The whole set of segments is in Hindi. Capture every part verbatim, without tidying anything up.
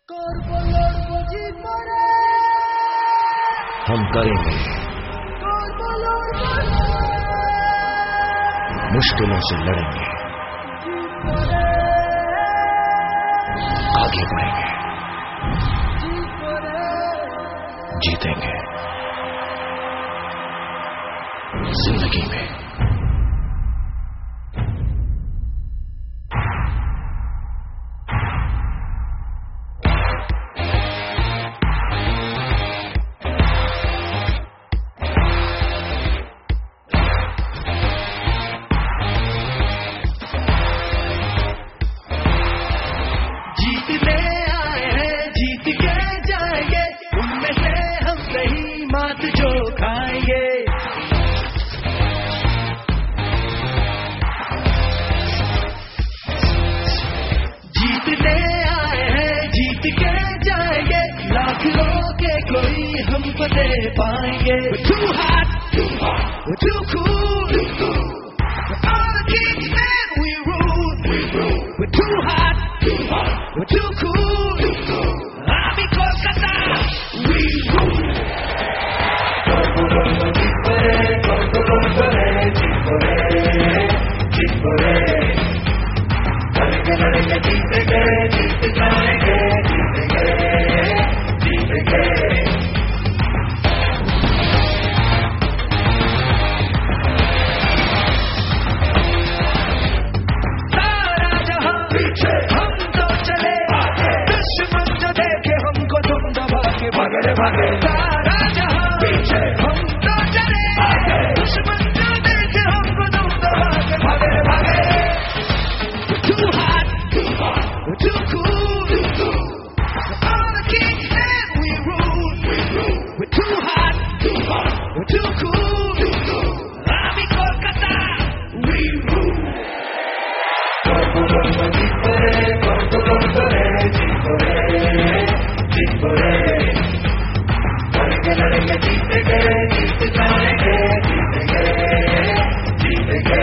हम करेंगे, मुश्किलों से लड़ेंगे, आगे बढ़ेंगे, जीतेंगे जिंदगी में। दे पाएंगे। We're too hot, too hot. We're too cool, too cool. We're all the kings and we rule, we rule. We're too hot, too hot. We're too cool, too cool. Army Kolkata, we rule. Chipore, Kolkata, chipore, chipore. Ladenge, ladenge, jeetenge, jeet jayenge, jeetenge, jeetenge. भागे भागे सारा जहां पीछे हम तो चले आगे दुश्मन जो देखे हमको तुम तो भागे भागे भागे We're too hot, too hot. We're too cool, too cool. We're all the kings and we rule, we rule. We're too hot, too hot. We're too cool, too cool. Army Kolkata, we rule. Kolkata, chipore, Kolkata, chipore, chipore. लड़ेंगे जीतेंगे जीत जाएंगे जीतेंगे जीतेंगे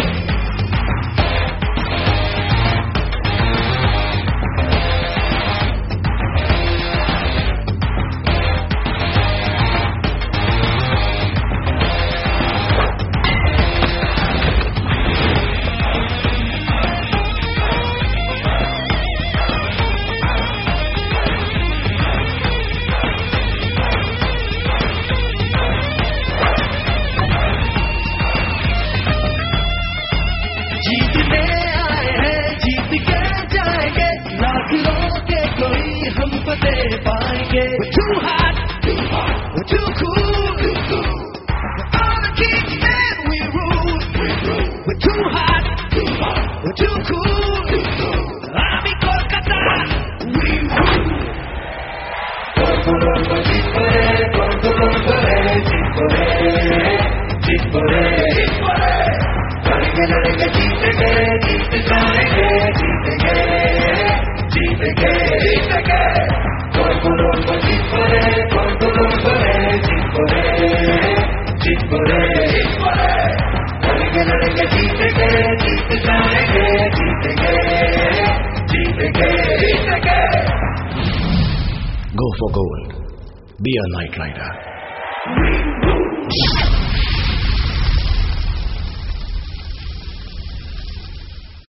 दे पाएंगे We're too hot, too hot. We're too cool, too cool. We're all the kings and we rule, we rule. We're too hot, too hot. We're too cool, too cool. Army Kolkata, we rule. Kolkata, chipore, Kolkata, chipore, chipore, chipore. लड़ेंगे लड़ेंगे जीतेंगे जीत जाएंगे जीतेंगे जीतेंगे जीतेंगे Kolkata, chipore, Kolkata, chipore, chipore, chipore. लड़ेंगे लड़ेंगे जीतेंगे जीत जाएंगे जीतेंगे जीतेंगे जीतेंगे Go for gold. Be a night rider. We rule.